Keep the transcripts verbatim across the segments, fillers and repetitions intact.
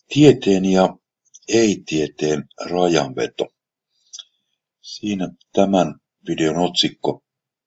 Tieteen ja ei-tieteen rajanveto. Siinä tämän videon otsikko.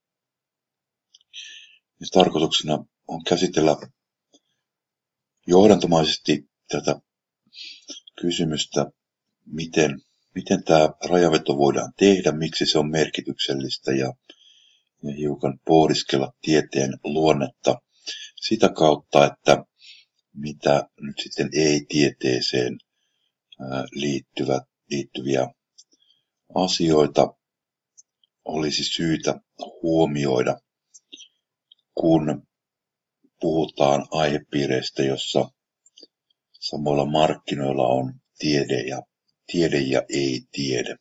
Ja tarkoituksena on käsitellä johdantomaisesti tätä kysymystä, miten, miten tämä rajanveto voidaan tehdä, miksi se on merkityksellistä ja, ja hiukan pohdiskella tieteen luonnetta sitä kautta, että mitä nyt sitten ei-tieteeseen liittyvät, liittyviä asioita olisi syytä huomioida, kun puhutaan aihepiireistä, jossa samoilla markkinoilla on tiede ja, tiede ja ei-tiede.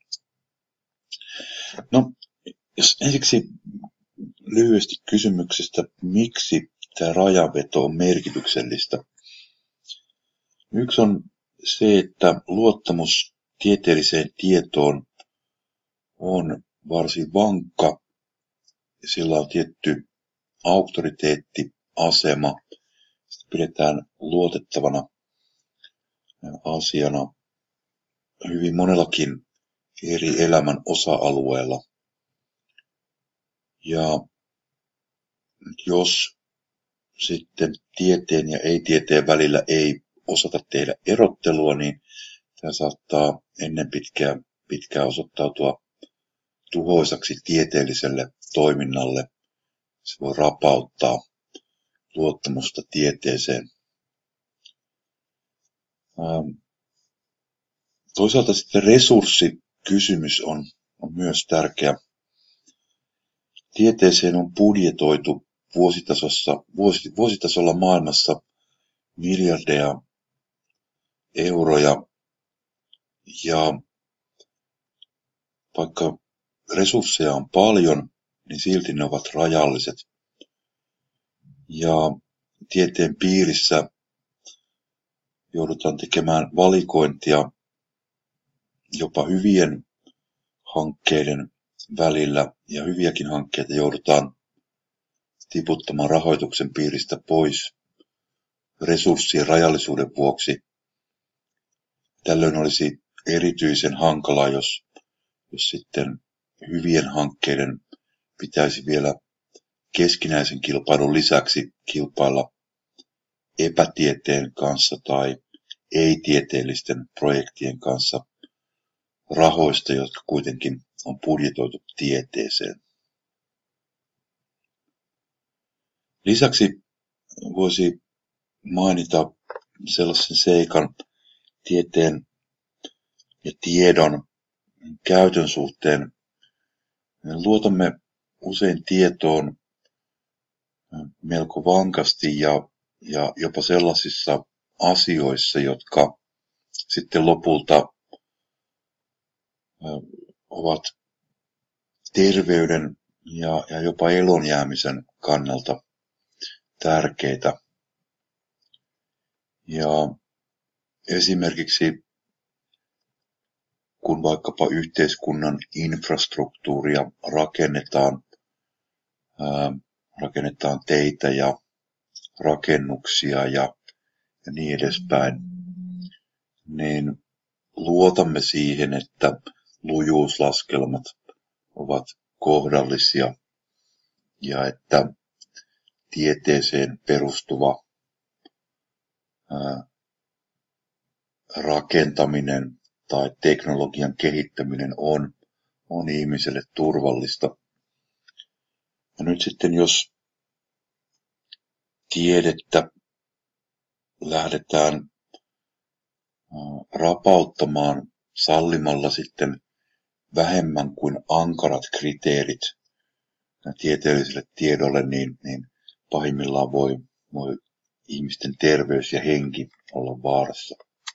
No, jos ensiksi lyhyesti kysymyksestä, miksi tämä rajanveto on merkityksellistä. Yksi on se, että luottamus tieteelliseen tietoon on varsin vankka. Sillä on tietty auktoriteettiasema. Sitä pidetään luotettavana asiana hyvin monellakin eri elämän osa-alueella. Ja jos sitten tieteen ja ei-tieteen välillä ei osata tehdä erottelua, niin tämä saattaa ennen pitkää, pitkää osoittautua tuhoisaksi tieteelliselle toiminnalle. Se voi rapauttaa luottamusta tieteeseen. Toisaalta sitten resurssikysymys on, on myös tärkeä. Tieteeseen on budjetoitu vuositasossa, vuosi, vuositasolla maailmassa miljardeja euroja, ja vaikka resursseja on paljon, niin silti ne ovat rajalliset. Ja tieteen piirissä joudutaan tekemään valikointia jopa hyvien hankkeiden välillä, ja hyviäkin hankkeita joudutaan tiputtamaan rahoituksen piiristä pois resurssien rajallisuuden vuoksi. Tällöin olisi erityisen hankalaa, jos, jos sitten hyvien hankkeiden pitäisi vielä keskinäisen kilpailun lisäksi kilpailla epätieteen kanssa tai ei-tieteellisten projektien kanssa rahoista, jotka kuitenkin on budjetoitu tieteeseen. Lisäksi voisi mainita sellaisen seikan tieteen ja tiedon käytön suhteen. Luotamme usein tietoon melko vankasti ja, ja jopa sellaisissa asioissa, jotka sitten lopulta ovat terveyden ja, ja jopa elonjäämisen kannalta tärkeitä. Ja esimerkiksi kun vaikkapa yhteiskunnan infrastruktuuria rakennetaan, ää, rakennetaan teitä ja rakennuksia ja, ja niin edespäin, niin luotamme siihen, että lujuuslaskelmat ovat kohdallisia ja että tieteeseen perustuva ää, rakentaminen tai teknologian kehittäminen on, on ihmiselle turvallista. Ja nyt sitten jos tiedettä lähdetään rapauttamaan sallimalla sitten vähemmän kuin ankarat kriteerit tieteelliselle tiedolle, niin, niin pahimmillaan voi, voi ihmisten terveys ja henki olla vaarassa.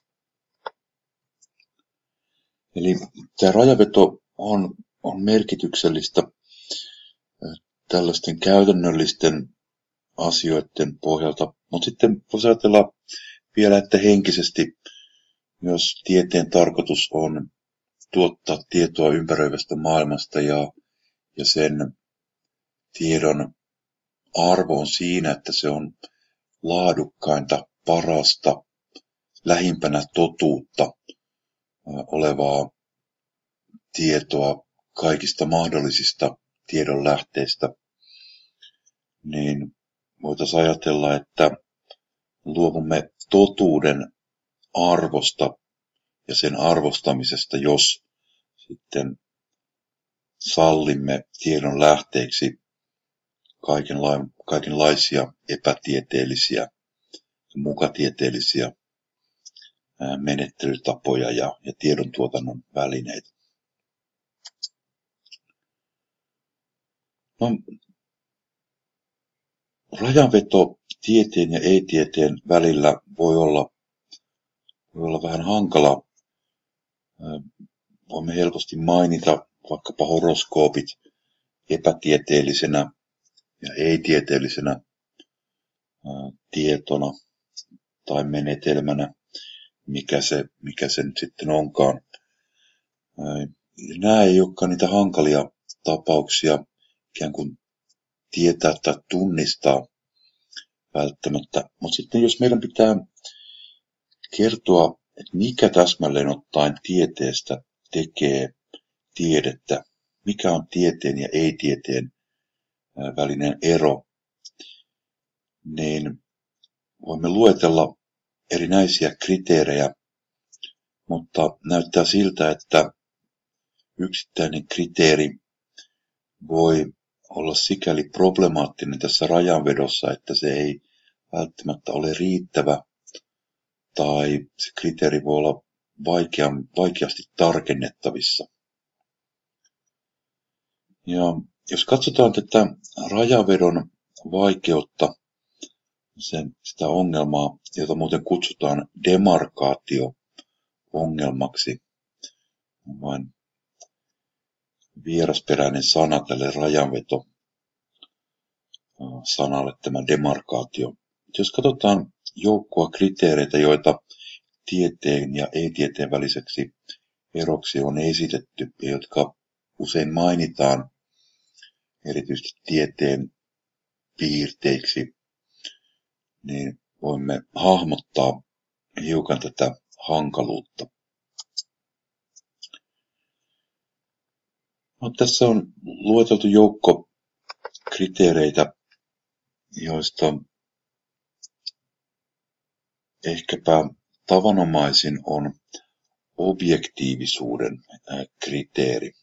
Eli tämä rajaveto on, on merkityksellistä tällaisten käytännöllisten asioiden pohjalta, mutta sitten voisi ajatella vielä, että henkisesti myös tieteen tarkoitus on tuottaa tietoa ympäröivästä maailmasta ja, ja sen tiedon arvo on siinä, että se on laadukkainta, parasta, lähimpänä totuutta olevaa tietoa kaikista mahdollisista tiedonlähteistä, niin voitaisiin ajatella, että luovumme totuuden arvosta ja sen arvostamisesta, jos sitten sallimme tiedon lähteeksi kaikenlaisia epätieteellisiä, mukatieteellisiä menettelytapoja ja, ja tiedontuotannon välineitä. No, rajanveto tieteen ja ei-tieteen välillä voi olla, voi olla vähän hankala. Voimme helposti mainita vaikkapa horoskoopit epätieteellisenä ja ei-tieteellisenä tietona tai menetelmänä, mikä se, mikä se nyt sitten onkaan. Nämä ei olekaan niitä hankalia tapauksia ikään kuin tietää tai tunnistaa välttämättä. Mutta sitten jos meidän pitää kertoa, että mikä täsmälleen ottaen tieteestä tekee tiedettä, mikä on tieteen ja ei-tieteen välinen ero, niin voimme luetella erinäisiä kriteerejä, mutta näyttää siltä, että yksittäinen kriteeri voi olla sikäli problemaattinen tässä rajanvedossa, että se ei välttämättä ole riittävä tai se kriteeri voi olla vaikea, vaikeasti tarkennettavissa. Ja jos katsotaan tätä rajanvedon vaikeutta, sen, sitä ongelmaa, jota muuten kutsutaan demarkaatio-ongelmaksi, on vain vierasperäinen sana tälle rajanveto sanalle, tämä demarkaatio. Jos katsotaan joukkoa kriteereitä, joita tieteen ja ei-tieteen väliseksi eroksi on esitetty ja jotka usein mainitaan erityisesti tieteen piirteiksi, niin voimme hahmottaa hiukan tätä hankaluutta. No, tässä on lueteltu joukko kriteereitä, joista ehkäpä tavanomaisin on objektiivisuuden kriteeri.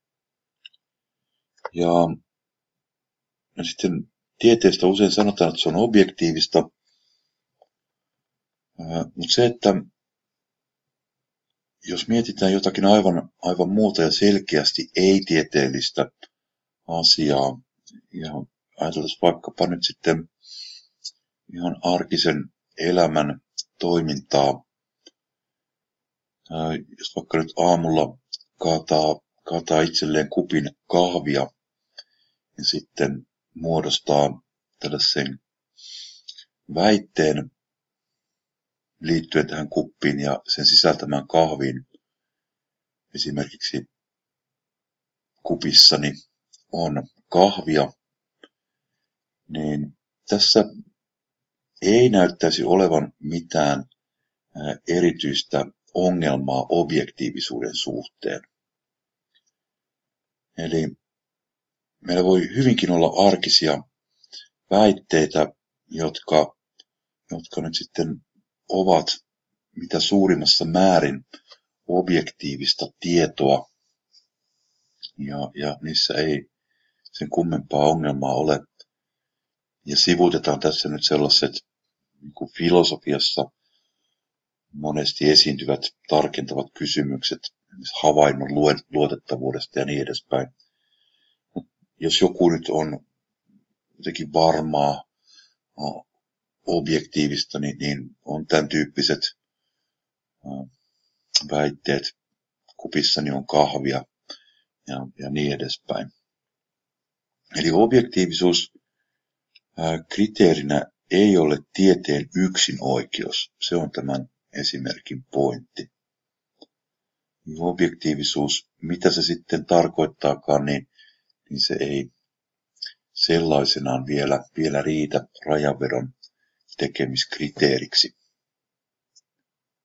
Ja, ja sitten tieteestä usein sanotaan, että se on objektiivista, mutta se, että jos mietitään jotakin aivan, aivan muuta ja selkeästi ei-tieteellistä asiaa, ja ajateltaisiin vaikkapa nyt sitten ihan arkisen elämän toimintaa, jos vaikka nyt aamulla kaataa, kaataa itselleen kupin kahvia ja sitten muodostaa tällaisen väitteen liittyen tähän kuppiin ja sen sisältämään kahviin. Esimerkiksi kupissani on kahvia, niin tässä ei näyttäisi olevan mitään erityistä ongelmaa objektiivisuuden suhteen. Eli meillä voi hyvinkin olla arkisia väitteitä, jotka, jotka nyt sitten ovat mitä suurimmassa määrin objektiivista tietoa, ja, ja niissä ei sen kummempaa ongelmaa ole. Ja sivuutetaan tässä nyt sellaiset niin kuin filosofiassa monesti esiintyvät tarkentavat kysymykset havainnon luotettavuudesta ja niin edespäin. Jos joku nyt on jotenkin varmaa, objektiivista, niin, niin on tämän tyyppiset väitteet, kupissani on kahvia ja, ja niin edespäin. Eli objektiivisuus ää, kriteerinä ei ole tieteen yksin oikeus. Se on tämän esimerkin pointti. Objektiivisuus, mitä se sitten tarkoittaakaan, niin, niin se ei sellaisenaan vielä, vielä riitä rajanvedon tekemiskriteeriksi.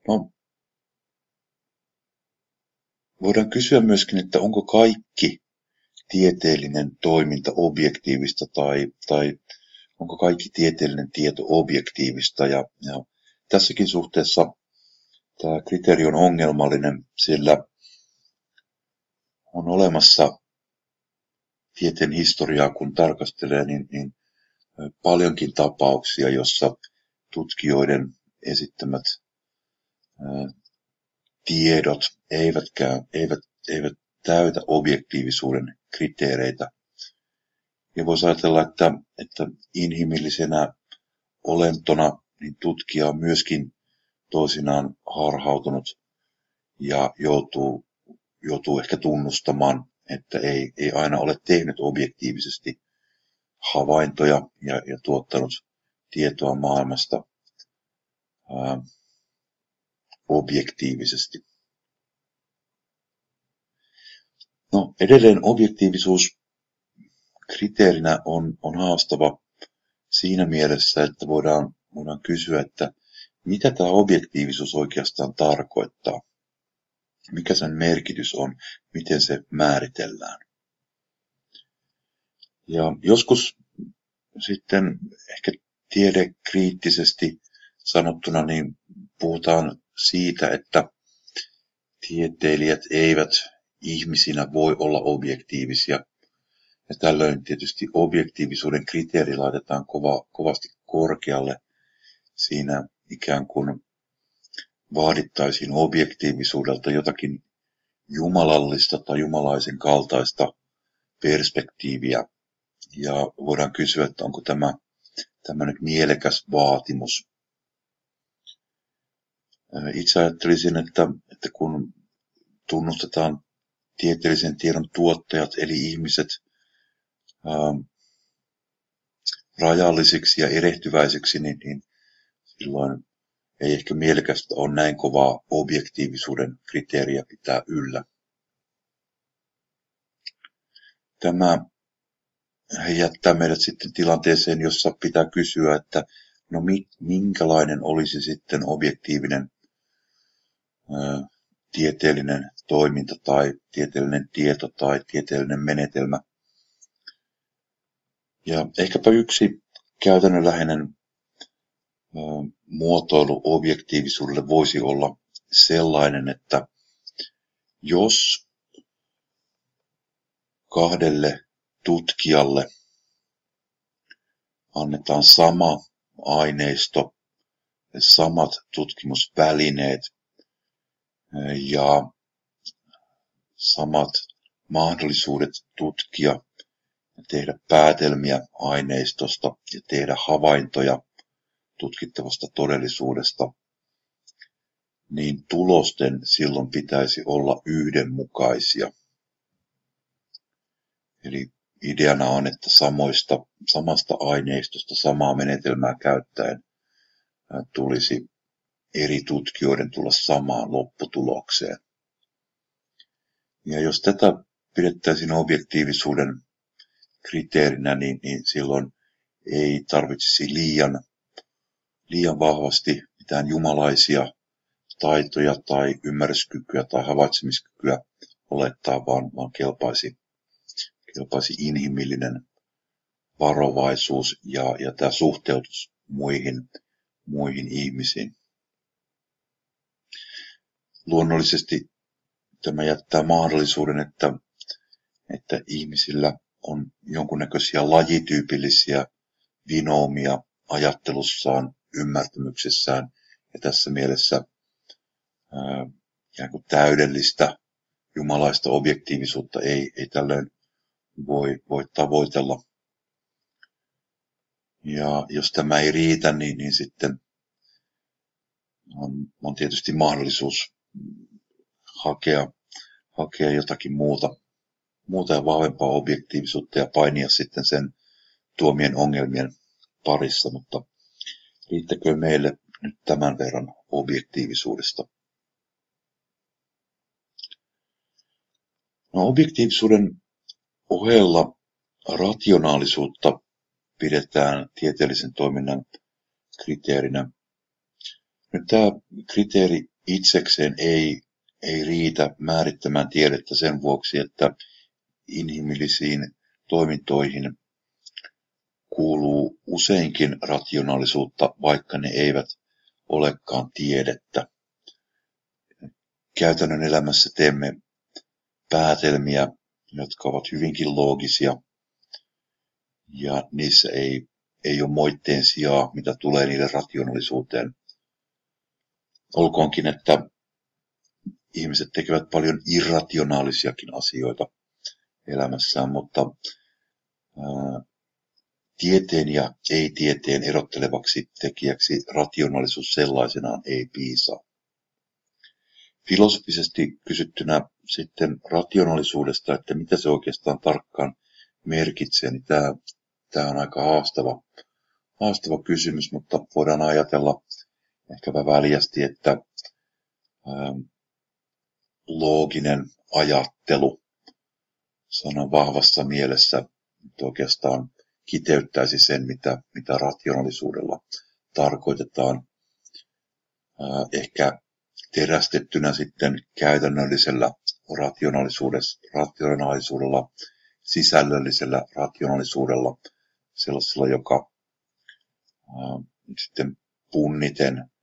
No, voidaan kysyä myöskin, että onko kaikki tieteellinen toiminta objektiivista tai, tai onko kaikki tieteellinen tieto objektiivista. Ja, ja tässäkin suhteessa tämä kriteeri on ongelmallinen, sillä on olemassa tieteen historiaa, kun tarkastelee, niin, niin paljonkin tapauksia, jossa tutkijoiden esittämät ää, tiedot eivätkään, eivät, eivät täytä objektiivisuuden kriteereitä. Ja voisi ajatella, että, että inhimillisenä olentona niin tutkija on myöskin toisinaan harhautunut ja joutuu, joutuu ehkä tunnustamaan, että ei, ei aina ole tehnyt objektiivisesti havaintoja ja, ja tuottanut tietoa maailmasta ää, objektiivisesti. No, edelleen objektiivisuus kriteerinä on, on haastava siinä mielessä, että voidaan, voidaan kysyä, että mitä tämä objektiivisuus oikeastaan tarkoittaa, mikä sen merkitys on, miten se määritellään. Ja joskus sitten ehkä tiedekriittisesti sanottuna niin puhutaan siitä, että tieteilijät eivät ihmisinä voi olla objektiivisia. Ja tällöin tietysti objektiivisuuden kriteeri laitetaan kova, kovasti korkealle. Siinä ikään kuin vaadittaisiin objektiivisuudelta jotakin jumalallista tai jumalaisen kaltaista perspektiiviä. Ja voidaan kysyä, että onko tämä, tämä nyt mielekäs vaatimus. Itse ajattelisin, että, että kun tunnustetaan tieteellisen tiedon tuottajat eli ihmiset ää, rajallisiksi ja erehtyväisiksi, niin, niin silloin ei ehkä mielekästä ole näin kovaa objektiivisuuden kriteeriä pitää yllä. Tämä jättää meidät sitten tilanteeseen, jossa pitää kysyä, että no minkälainen olisi sitten objektiivinen ää, tieteellinen toiminta tai tieteellinen tieto tai tieteellinen menetelmä. Ja ehkäpä yksi käytännönläheinen ää, muotoilu objektiivisuudelle voisi olla sellainen, että jos kahdelle tutkijalle annetaan sama aineisto, samat tutkimusvälineet ja samat mahdollisuudet tutkia ja tehdä päätelmiä aineistosta ja tehdä havaintoja tutkittavasta todellisuudesta, niin tulosten silloin pitäisi olla yhdenmukaisia. Eli ideana on, että samoista, samasta aineistosta samaa menetelmää käyttäen tulisi eri tutkijoiden tulla samaan lopputulokseen. Ja jos tätä pidettäisiin objektiivisuuden kriteerinä, niin, niin silloin ei tarvitsisi liian, liian vahvasti mitään jumalaisia taitoja tai ymmärryskykyä tai havaitsemiskykyä olettaa, vaan, vaan kelpaisi, kelpaisi inhimillinen varovaisuus ja, ja tämä suhteutus muihin, muihin ihmisiin. Luonnollisesti tämä jättää mahdollisuuden, että, että ihmisillä on jonkunnäköisiä lajityypillisiä vinoomia ajattelussaan, ymmärtämyksessään, ja tässä mielessä ää, ikään kuin täydellistä jumalaista objektiivisuutta ei, ei tällöin voi, voi tavoitella. Ja jos tämä ei riitä, niin, niin sitten on, on tietysti mahdollisuus hakea, hakea jotakin muuta, muuta ja vahvempaa objektiivisuutta ja painia sitten sen tuomien ongelmien parissa, mutta riittäkö meille nyt tämän verran objektiivisuudesta? No, objektiivisuuden ohella rationaalisuutta pidetään tieteellisen toiminnan kriteerinä. Nyt tämä kriteeri itsekseen ei, ei riitä määrittämään tiedettä sen vuoksi, että inhimillisiin toimintoihin kuuluu useinkin rationaalisuutta, vaikka ne eivät olekaan tiedettä. Käytännön elämässä teemme päätelmiä, jotka ovat hyvinkin loogisia, ja niissä ei, ei ole moitteen sijaa, mitä tulee niiden rationaalisuuteen. Olkoonkin, että ihmiset tekevät paljon irrationaalisiakin asioita elämässään, mutta ää, tieteen ja ei-tieteen erottelevaksi tekijäksi rationaalisuus sellaisenaan ei piisaa. Filosofisesti kysyttynä sitten rationaalisuudesta, että mitä se oikeastaan tarkkaan merkitsee, niin tämä, tämä on aika haastava, haastava kysymys, mutta voidaan ajatella ehkäpä väljästi, että ää, looginen ajattelu sanan vahvassa mielessä että oikeastaan kiteyttäisi sen, mitä, mitä rationaalisuudella tarkoitetaan. Ää, ehkä terästettynä sitten käytännöllisellä rationaalisuudella, sisällöllisellä rationaalisuudella, sellaisella, joka ää, sitten punniten ää,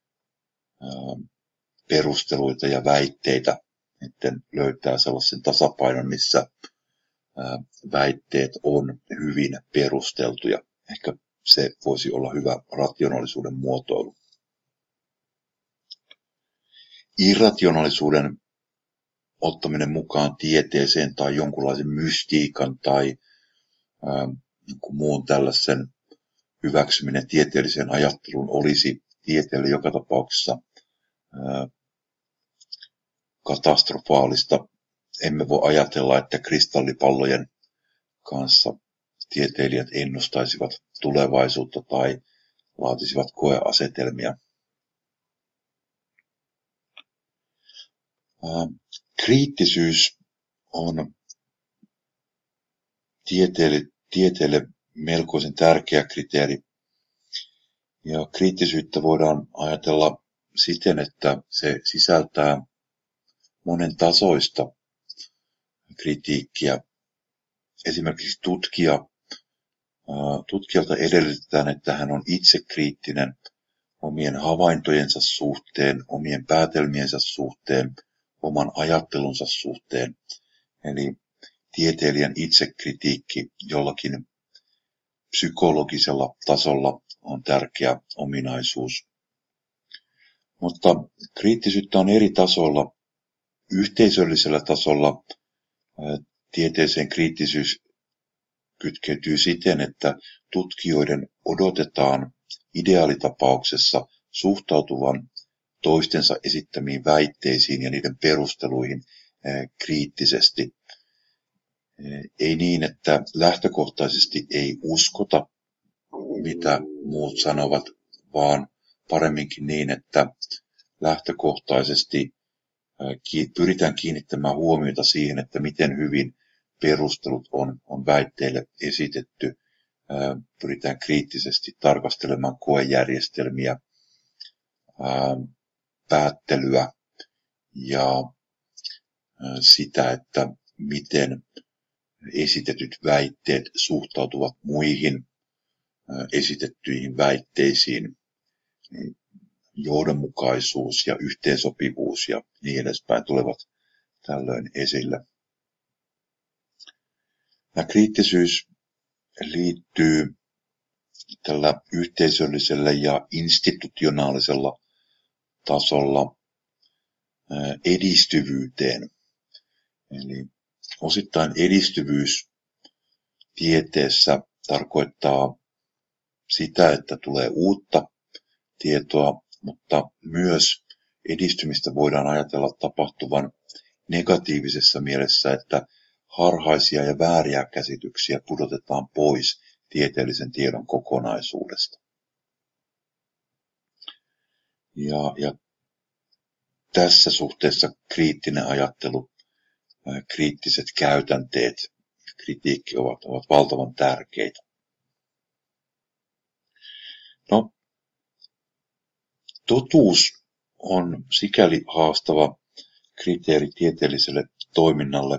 perusteluita ja väitteitä sitten löytää sellaisen tasapainon, missä ää, väitteet on hyvin perusteltuja. Ehkä se voisi olla hyvä rationaalisuuden muotoilu. Irrationaalisuuden ottaminen mukaan tieteeseen tai jonkunlaisen mystiikan tai ää, jonkun muun tällaisen hyväksyminen tieteelliseen ajatteluun olisi tieteelle joka tapauksessa ää, katastrofaalista. Emme voi ajatella, että kristallipallojen kanssa tieteilijät ennustaisivat tulevaisuutta tai laatisivat koeasetelmia. Kriittisyys on tieteelle, tieteelle melkoisen tärkeä kriteeri. Ja kriittisyyttä voidaan ajatella siten, että se sisältää monen tasoista kritiikkiä. Esimerkiksi tutkija, tutkijalta edellytetään, että hän on itse kriittinen omien havaintojensa suhteen, omien päätelmiensä suhteen, oman ajattelunsa suhteen. Eli tieteilijän itsekritiikki jollakin psykologisella tasolla on tärkeä ominaisuus. Mutta kriittisyyttä on eri tasoilla. Yhteisöllisellä tasolla tieteeseen kriittisyys kytkeytyy siten, että tutkijoiden odotetaan ideaalitapauksessa suhtautuvan toistensa esittämiin väitteisiin ja niiden perusteluihin kriittisesti. Ei niin, että lähtökohtaisesti ei uskota, mitä muut sanovat, vaan paremminkin niin, että lähtökohtaisesti pyritään kiinnittämään huomiota siihen, että miten hyvin perustelut on, on väitteille esitetty. Pyritään kriittisesti tarkastelemaan koejärjestelmiä, päättelyä ja sitä, että miten esitetyt väitteet suhtautuvat muihin esitettyihin väitteisiin. Johdonmukaisuus ja yhteensopivuus ja niin edespäin tulevat tällöin esille. Tämä kriittisyys liittyy tällä yhteisöllisellä ja institutionaalisella tasolla edistyvyyteen. Eli osittain edistyvyys tieteessä tarkoittaa sitä, että tulee uutta tietoa, mutta myös edistymistä voidaan ajatella tapahtuvan negatiivisessa mielessä, että harhaisia ja vääriä käsityksiä pudotetaan pois tieteellisen tiedon kokonaisuudesta. Ja, ja tässä suhteessa kriittinen ajattelu, kriittiset käytänteet, kritiikki ovat, ovat valtavan tärkeitä. No, totuus on sikäli haastava kriteeri tieteelliselle toiminnalle.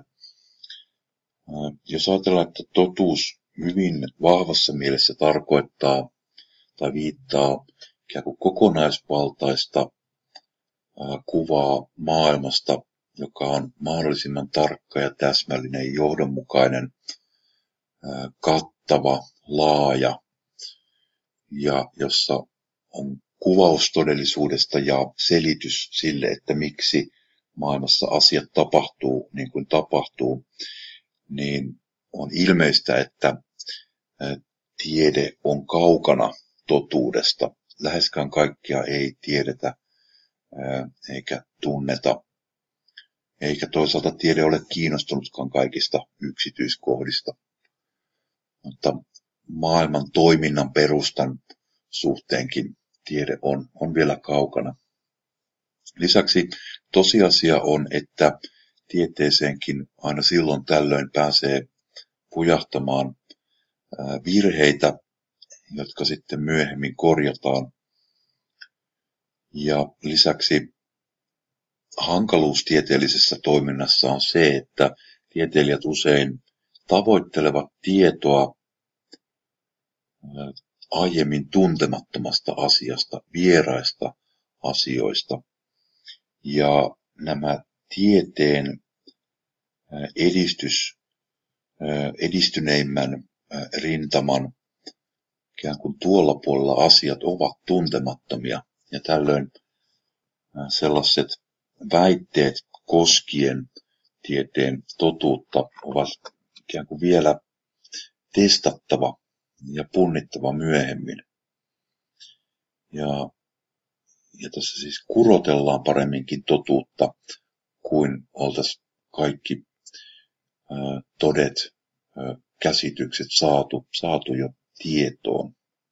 Jos ajatellaan, että totuus hyvin vahvassa mielessä tarkoittaa tai viittaa ikään kuin kokonaisvaltaista kuvaa maailmasta, joka on mahdollisimman tarkka ja täsmällinen, johdonmukainen, kattava, laaja ja jossa on kuvaus todellisuudesta ja selitys sille, että miksi maailmassa asiat tapahtuu niin kuin tapahtuu, niin on ilmeistä, että tiede on kaukana totuudesta. Läheskään kaikkia ei tiedetä eikä tunneta, eikä toisaalta tiede ole kiinnostunutkaan kaikista yksityiskohdista. Mutta maailman toiminnan perustan suhteenkin tiede on, on vielä kaukana. Lisäksi tosiasia on, että tieteeseenkin aina silloin tällöin pääsee pujahtamaan virheitä, jotka sitten myöhemmin korjataan. Ja lisäksi hankaluus tieteellisessä toiminnassa on se, että tieteilijät usein tavoittelevat tietoa aiemmin tuntemattomasta asiasta, vieraista asioista. Ja nämä tieteen edistys, edistyneimmän rintaman ikään kuin tuolla puolella asiat ovat tuntemattomia. Ja tällöin sellaiset väitteet koskien tieteen totuutta ovat ikään kuin vielä testattava ja punnittava myöhemmin. Ja, ja tässä siis kurotellaan paremminkin totuutta kuin oltaisiin kaikki ää, todet, ää, käsitykset saatu, saatu jo tietoon.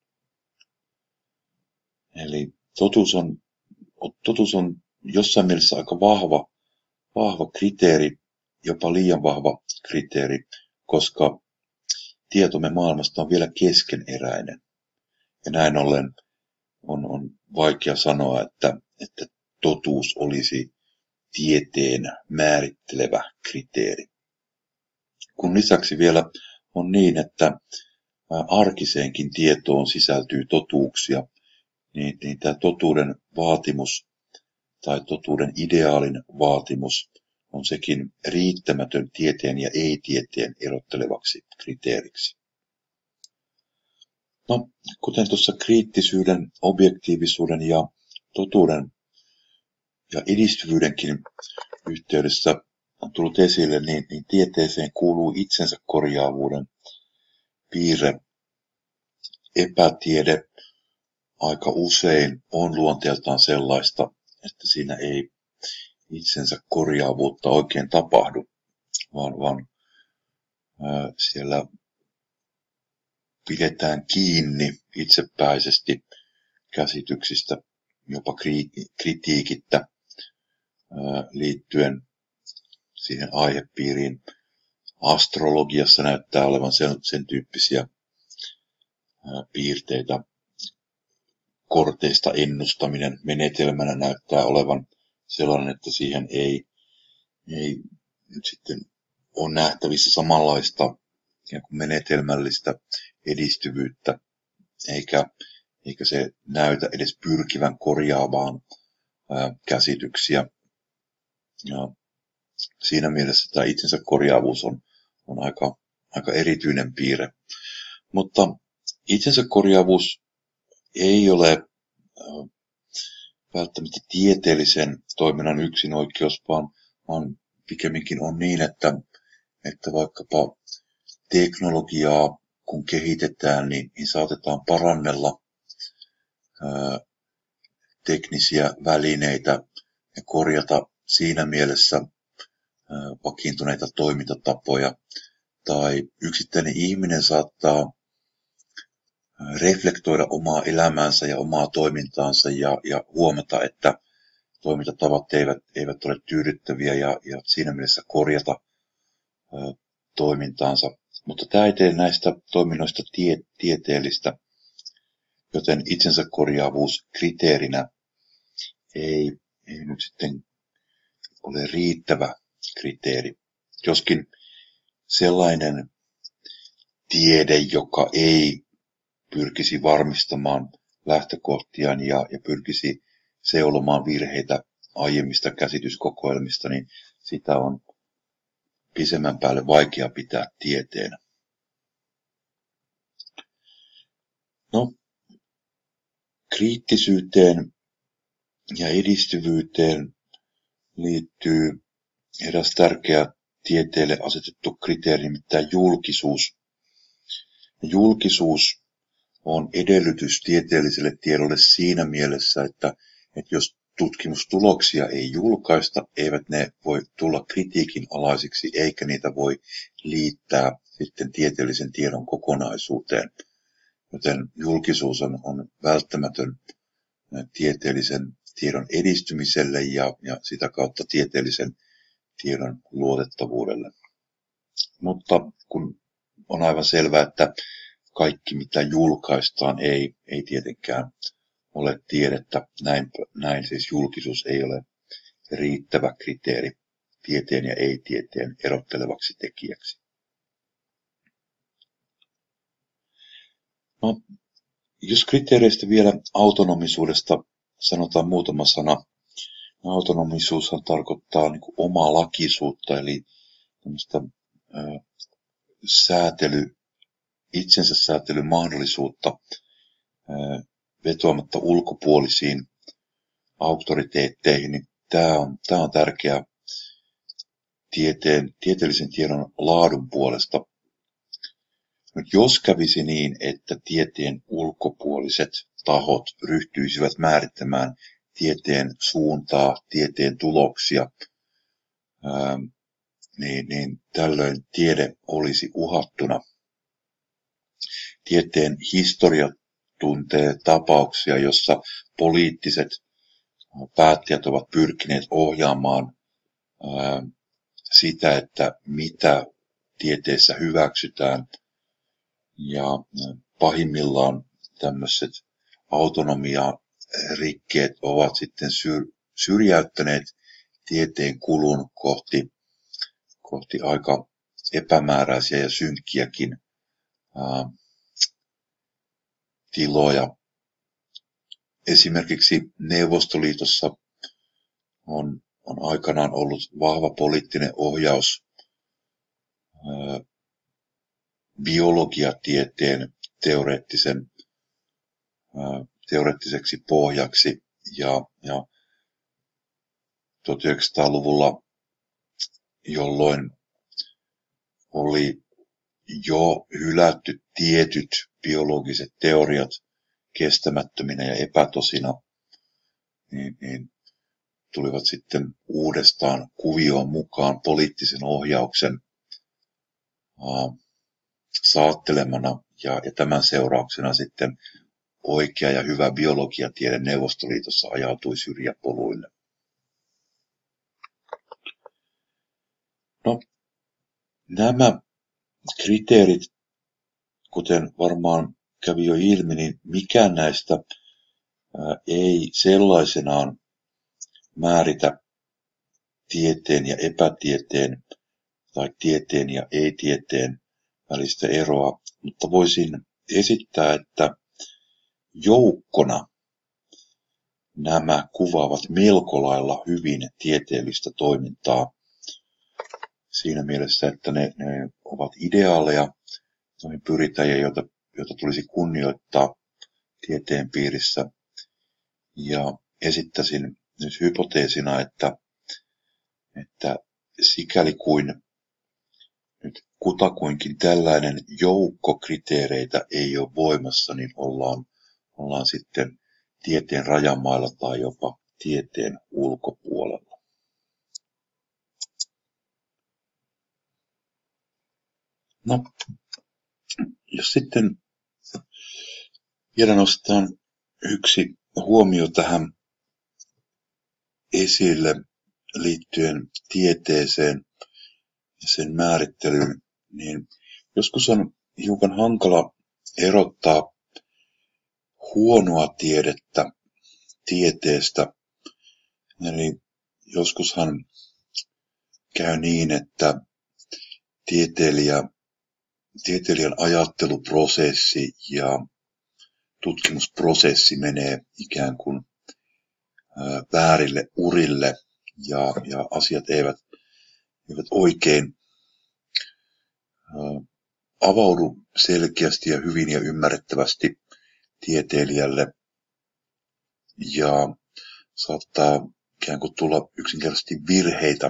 Eli totuus on, totuus on jossain mielessä aika vahva, vahva kriteeri, jopa liian vahva kriteeri, koska tietomme maailmasta on vielä keskeneräinen. Ja näin ollen on, on vaikea sanoa, että, että totuus olisi tieteen määrittelevä kriteeri. Kun lisäksi vielä on niin, että arkiseenkin tietoon sisältyy totuuksia, niin, niin tämä totuuden vaatimus tai totuuden ideaalin vaatimus on sekin riittämätön tieteen ja ei-tieteen erottelevaksi kriteeriksi. No, kuten tuossa kriittisyyden, objektiivisuuden ja totuuden ja edistyvyydenkin yhteydessä on tullut esille, niin, niin tieteeseen kuuluu itsensä korjaavuuden piirre. Epätiede aika usein on luonteeltaan sellaista, että siinä ei itsensä korjaavuutta oikein tapahdu, vaan, vaan ää, siellä pidetään kiinni itsepäisesti käsityksistä, jopa kri- kritiikittä ää, liittyen siihen aihepiiriin. Astrologiassa näyttää olevan sen, sen tyyppisiä ää, piirteitä. Korteista ennustaminen menetelmänä näyttää olevan sellainen, että siihen ei, ei nyt sitten ole nähtävissä samanlaista menetelmällistä edistyvyyttä, eikä, eikä se näytä edes pyrkivän korjaavaan ää, käsityksiä. Ja siinä mielessä tämä itsensä korjaavuus on, on aika, aika erityinen piirre. Mutta itsensä korjaavuus ei ole ää, välttämättä tieteellisen toiminnan yksinoikeus, vaan, vaan pikemminkin on niin, että, että vaikkapa teknologiaa kun kehitetään, niin, niin saatetaan parannella ää, teknisiä välineitä ja korjata siinä mielessä ää, vakiintuneita toimintatapoja. Tai yksittäinen ihminen saattaa reflektoida omaa elämäänsä ja omaa toimintaansa ja, ja huomata, että toimintatavat eivät, eivät ole tyydyttäviä ja, ja siinä mielessä korjata ää, toimintaansa. Mutta tämä ei tee näistä toiminnoista tie, tieteellistä, joten itsensä korjaavuus kriteerinä ei ei nyt sitten ole riittävä kriteeri. Joskin sellainen tiede, joka ei pyrkisi varmistamaan lähtökohtiaan ja, ja pyrkisi seulomaan virheitä aiemmista käsityskokoelmista, niin sitä on pisemmän päälle vaikea pitää tieteenä. No, kriittisyyteen ja edistyvyyteen liittyy eräs tärkeä tieteelle asetettu kriteeri, nimittäin julkisuus. Julkisuus on edellytys tieteelliselle tiedolle siinä mielessä, että, että jos tutkimustuloksia ei julkaista, eivät ne voi tulla kritiikin alaisiksi, eikä niitä voi liittää sitten tieteellisen tiedon kokonaisuuteen. Joten julkisuus on, on välttämätön tieteellisen tiedon edistymiselle ja, ja sitä kautta tieteellisen tiedon luotettavuudelle. Mutta kun on aivan selvää, että kaikki mitä julkaistaan ei, ei tietenkään ole tiedettä, näin, näin siis julkisuus ei ole riittävä kriteeri tieteen ja ei-tieteen erottelevaksi tekijäksi. No, jos kriteereistä vielä autonomisuudesta sanotaan muutama sana. Autonomisuushan tarkoittaa niin kuin omaa lakisuutta, eli tämmöistä ää, säätely, itsensä säätelyn mahdollisuutta ää, vetoamatta ulkopuolisiin auktoriteetteihin. Niin tämä on, tämä on tärkeä tieteen, tieteellisen tiedon laadun puolesta. Nyt jos kävisi niin, että tieteen ulkopuoliset tahot ryhtyisivät määrittämään tieteen suuntaa, tieteen tuloksia, ää, niin, niin tällöin tiede olisi uhattuna. Tieteen historia tuntee tapauksia, jossa poliittiset päättäjät ovat pyrkineet ohjaamaan ää, sitä, että mitä tieteessä hyväksytään. Ja pahimmillaan tämmöiset autonomia-rikkeet ovat sitten syr- syrjäyttäneet tieteen kulun kohti, kohti aika epämääräisiä ja synkkiäkin ää, tiloja. Esimerkiksi Neuvostoliitossa on, on aikanaan ollut vahva poliittinen ohjaus ää, biologiatieteen teoreettisen, ää, teoreettiseksi pohjaksi ja, ja tuhatyhdeksänsataaluvulla, jolloin oli jo hylätty tietyt biologiset teoriat kestämättöminä ja epätosina, niin, niin tulivat sitten uudestaan kuvioon mukaan poliittisen ohjauksen ää, saattelemana ja, ja tämän seurauksena sitten oikea ja hyvä biologiatiede Neuvostoliitossa ajautui syrjäpoluille. No, nämä kriteerit, kuten varmaan kävi jo ilmi, niin mikään näistä ää, ei sellaisenaan määritä tieteen ja epätieteen tai tieteen ja ei-tieteen välistä eroa, mutta voisin esittää, että joukkona nämä kuvaavat melko lailla hyvin tieteellistä toimintaa siinä mielessä, että ne, ne ovat ideaaleja, joihin pyritään ja joita, joita tulisi kunnioittaa tieteen piirissä. Ja esittäisin nyt hypoteesina, että, että sikäli kuin nyt kutakuinkin tällainen joukko kriteereitä ei ole voimassa, niin ollaan, ollaan sitten tieteen rajamailla tai jopa tieteen ulkopuolella. No, jos sitten vielä nostetaan yksi huomio tähän esille liittyen tieteeseen ja sen määrittelyyn, niin joskus on hiukan hankala erottaa huonoa tiedettä tieteestä, Eli joskushan käy niin, että tieteilijä, tieteilijän ajatteluprosessi ja tutkimusprosessi menee ikään kuin ää, väärille urille ja, ja asiat eivät, eivät oikein ää, avaudu selkeästi ja hyvin ja ymmärrettävästi tieteilijälle ja saattaa ikään kuin tulla yksinkertaisesti virheitä.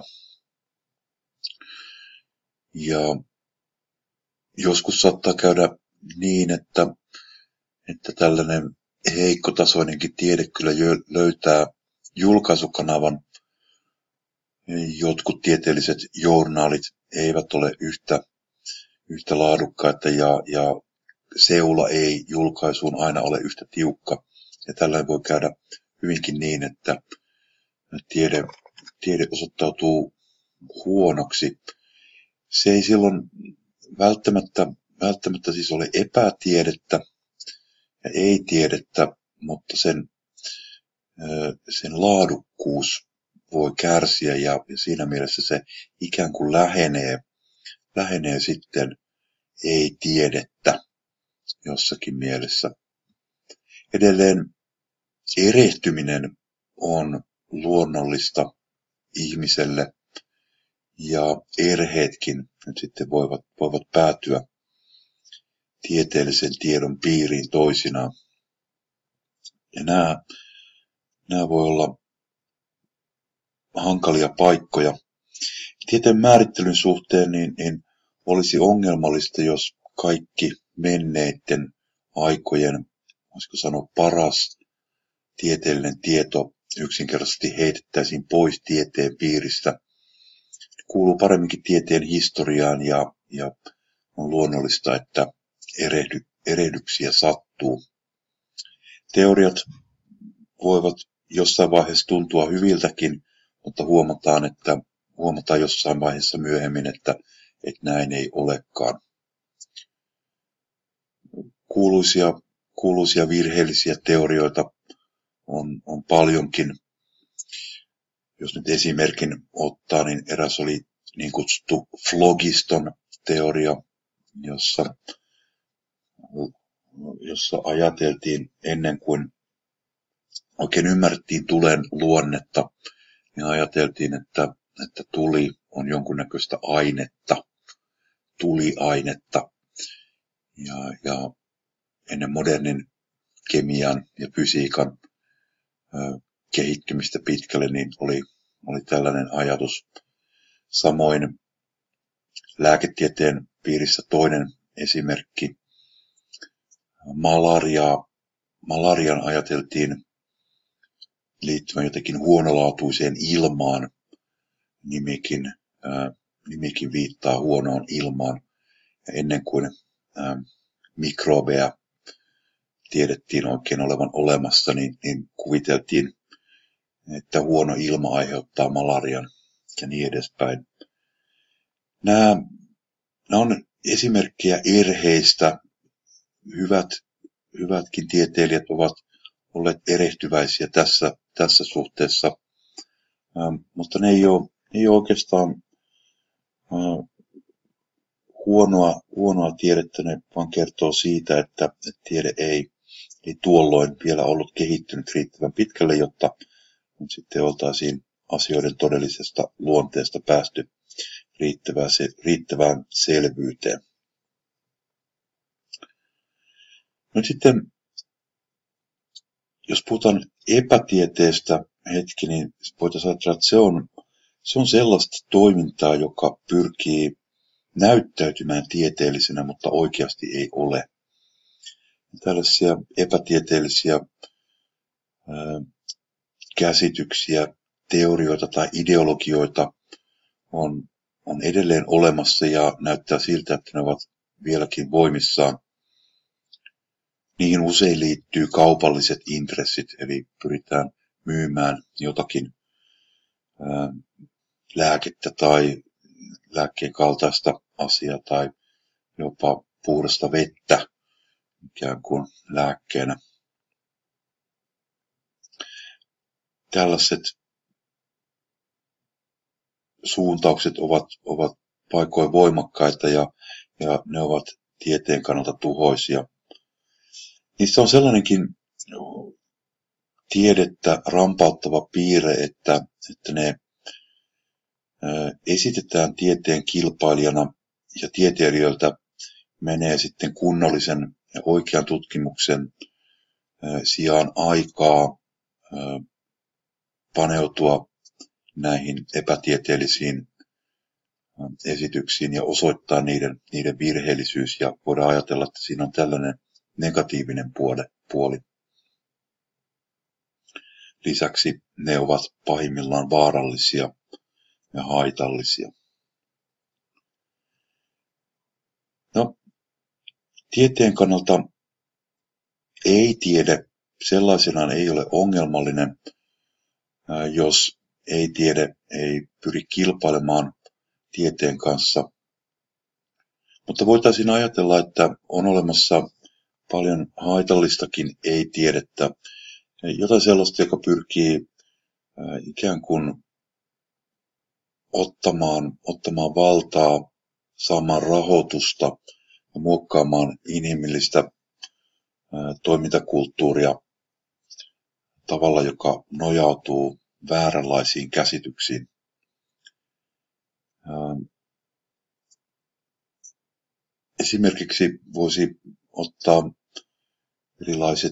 Ja joskus saattaa käydä niin, että, että tällainen heikkotasoinenkin tiede kyllä löytää julkaisukanavan. Jotkut tieteelliset journaalit eivät ole yhtä, yhtä laadukkaita ja, ja seula ei julkaisuun aina ole yhtä tiukka. Ja tällöin voi käydä hyvinkin niin, että tiede, tiede osoittautuu huonoksi. Se ei silloin välttämättä, välttämättä siis ole epätiedettä ja ei-tiedettä, mutta sen, sen laadukkuus voi kärsiä ja siinä mielessä se ikään kuin lähenee, lähenee sitten ei-tiedettä jossakin mielessä. Edelleen erehtyminen on luonnollista ihmiselle ja erheetkin nyt sitten voivat, voivat päätyä tieteellisen tiedon piiriin toisinaan. Ja nämä, nämä voi olla hankalia paikkoja. Tieteen määrittelyn suhteen niin, niin olisi ongelmallista, jos kaikki menneiden aikojen, voisiko sanoa paras tieteellinen tieto yksinkertaisesti heitettäisiin pois tieteen piiristä. Kuuluu paremminkin tieteen historiaan ja, ja on luonnollista, että erehdy, erehdyksiä sattuu. Teoriat voivat jossain vaiheessa tuntua hyviltäkin, mutta huomataan, että huomataan jossain vaiheessa myöhemmin, että, että näin ei olekaan. Kuuluisia, kuuluisia virheellisiä teorioita on, on paljonkin. Jos nyt esimerkin ottaa, niin eräs oli niin kutsuttu flogiston teoria, jossa, jossa ajateltiin ennen kuin oikein ymmärrettiin tulen luonnetta, niin ajateltiin, että, että tuli on jonkunnäköistä ainetta, tuliainetta. Ja, ja ennen modernin kemian ja fysiikan ö, kehittymistä pitkälle, niin oli, oli tällainen ajatus. Samoin lääketieteen piirissä toinen esimerkki. Malaria, malarian ajateltiin liittyvän jotenkin huonolaatuiseen ilmaan. Nimikin, ää, nimikin viittaa huonoon ilmaan. Ja ennen kuin ää, mikrobeja tiedettiin oikein olevan olemassa, niin, niin kuviteltiin, että huono ilma aiheuttaa malarian ja niin edespäin. Nämä, nämä on esimerkkejä erheistä. Hyvät, hyvätkin tieteilijät ovat olleet erehtyväisiä tässä, tässä suhteessa, ähm, mutta ne ei ole, ne ei ole oikeastaan äh, huonoa, huonoa tiedettä, ne vaan kertoo siitä, että, että tiede ei, ei tuolloin vielä ollut kehittynyt riittävän pitkälle, jotta nyt sitten oltaisiin asioiden todellisesta luonteesta päästy riittävään, riittävään selvyyteen. Nyt sitten, jos puhutaan epätieteestä hetki, niin voitaisiin ajatella, että se on, se on sellaista toimintaa, joka pyrkii näyttäytymään tieteellisenä, mutta oikeasti ei ole. Tällaisia epätieteellisiä ää, käsityksiä, teorioita tai ideologioita on, on edelleen olemassa ja näyttää siltä, että ne ovat vieläkin voimissaan. Niihin usein liittyy kaupalliset intressit, eli pyritään myymään jotakin ää, lääkettä tai lääkkeen kaltaista asiaa tai jopa puhdasta vettä ikään kuin lääkkeenä. Tällaiset suuntaukset ovat, ovat paikoin voimakkaita ja, ja ne ovat tieteen kannalta tuhoisia. Niissä on sellainenkin tiedettä rampauttava piirre, että, että ne esitetään tieteen kilpailijana ja tieteilijöiltä menee sitten kunnollisen ja oikean tutkimuksen sijaan aikaa paneutua näihin epätieteellisiin esityksiin ja osoittaa niiden, niiden virheellisyys, ja voidaan ajatella, että siinä on tällainen negatiivinen puoli. Lisäksi ne ovat pahimmillaan vaarallisia ja haitallisia. No, tieteen kannalta ei-tiede sellaisenaan ei ole ongelmallinen, jos ei-tiede ei pyri kilpailemaan tieteen kanssa. Mutta voitaisiin ajatella, että on olemassa paljon haitallistakin ei-tiedettä, jotain sellaista, joka pyrkii ikään kuin ottamaan, ottamaan valtaa, saamaan rahoitusta ja muokkaamaan inhimillistä toimintakulttuuria tavalla, joka nojautuu vääränlaisiin käsityksiin. Esimerkiksi voisi ottaa erilaiset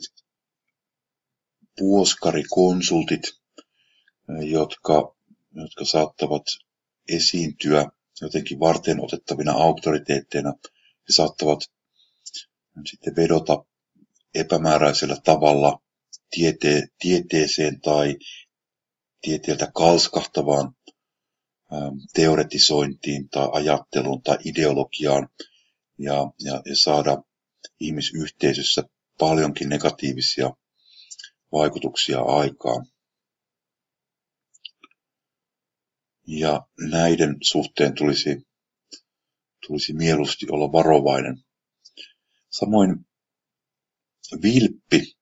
puoskarikonsultit, jotka, jotka saattavat esiintyä jotenkin varten otettavina auktoriteetteina ja saattavat sitten vedota epämääräisellä tavalla tiete, tieteeseen tai tieteeltä kalskahtavaan ähm, teoretisointiin tai ajatteluun tai ideologiaan ja, ja, ja saada ihmisyhteisössä paljonkin negatiivisia vaikutuksia aikaan. Ja näiden suhteen tulisi, tulisi mieluusti olla varovainen. Samoin vilppi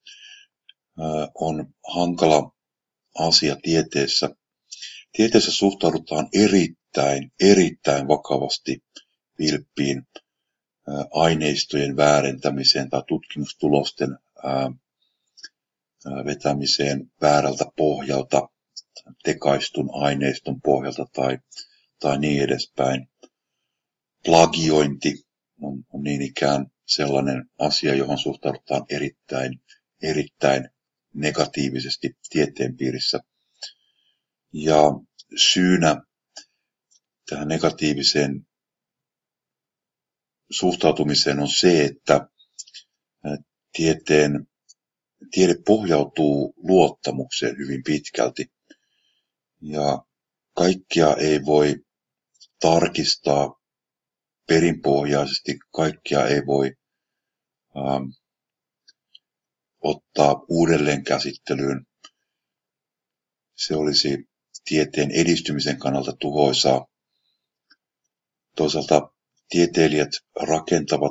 on hankala asia tieteessä. Tieteessä suhtaudutaan erittäin, erittäin vakavasti vilppiin, aineistojen väärentämiseen tai tutkimustulosten vetämiseen väärältä pohjalta, tekaistun aineiston pohjalta tai, tai niin edespäin. Plagiointi on, on niin ikään sellainen asia, johon suhtaudutaan erittäin, erittäin negatiivisesti tieteen piirissä. Ja syynä tähän negatiiviseen suhtautumiseen on se, että tieteen, tiede pohjautuu luottamukseen hyvin pitkälti. Ja kaikkia ei voi tarkistaa perinpohjaisesti, kaikkia ei voi ähm, ottaa uudelleen käsittelyyn. Se olisi tieteen edistymisen kannalta tuhoisaa. Toisaalta tieteilijät rakentavat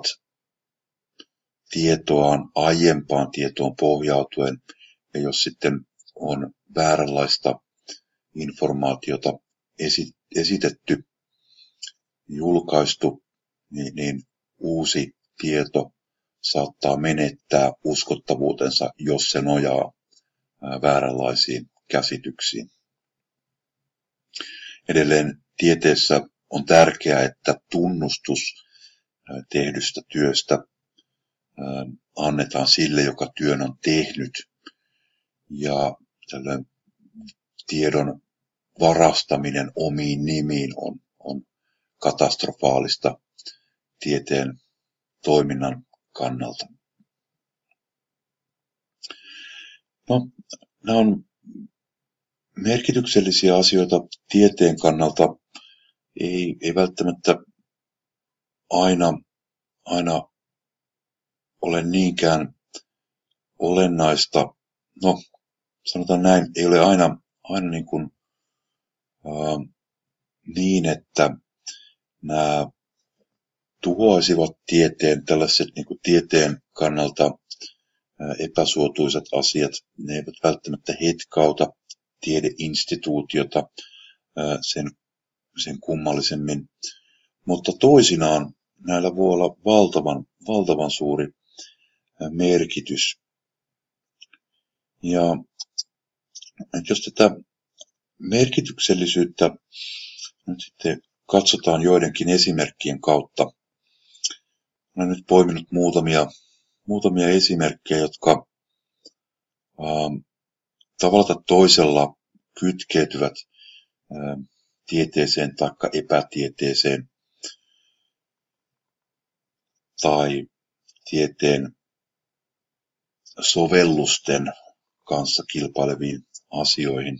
tietoaan aiempaan tietoon pohjautuen, ja jos sitten on vääränlaista informaatiota esitetty, julkaistu, niin, niin uusi tieto saattaa menettää uskottavuutensa, jos se nojaa vääränlaisiin käsityksiin. Edelleen tieteessä on tärkeää, että tunnustus tehdystä työstä annetaan sille, joka työn on tehnyt, ja tällainen tiedon varastaminen omiin nimiin on, on katastrofaalista tieteen toiminnan kannalta. No, nämä on merkityksellisiä asioita tieteen kannalta, ei, ei välttämättä aina, aina ole niinkään olennaista. No, sanotaan näin, ei ole aina, aina niin, kuin, ää, niin, että nämä tuhoaisivat tieteen, tällaiset niin kuin tieteen kannalta ää, epäsuotuisat asiat, ne eivät välttämättä hetkauta tiedeinstituutiota, ää, sen sen kummallisemmin. Mutta toisinaan näillä voi olla valtavan, valtavan suuri merkitys. Ja että jos tätä merkityksellisyyttä nyt sitten katsotaan joidenkin esimerkkien kautta, olen nyt poiminut muutamia, muutamia esimerkkejä, jotka ää, tavalla tai toisella kytkeytyvät ää, tieteeseen tai epätieteeseen tai tieteen sovellusten kanssa kilpaileviin asioihin.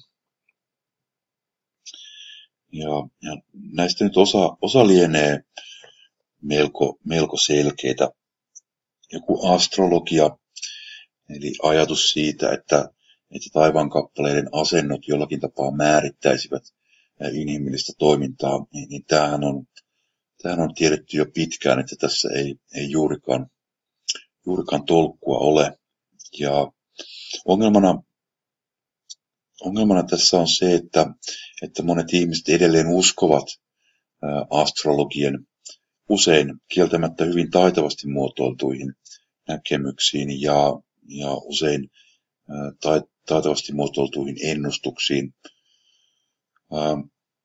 Ja, ja näistä nyt osa, osa lienee melko, melko selkeitä. Joku astrologia, eli ajatus siitä, että, että taivaankappaleiden asennot jollakin tapaa määrittäisivät inhimillistä toimintaa, niin, niin tämähän, on, tämähän on tiedetty jo pitkään, että tässä ei, ei juurikaan, juurikaan tolkkua ole. Ja ongelmana, ongelmana tässä on se, että, että monet ihmiset edelleen uskovat ää, astrologien usein kieltämättä hyvin taitavasti muotoiltuihin näkemyksiin ja, ja usein ää, taitavasti muotoiltuihin ennustuksiin. Ää,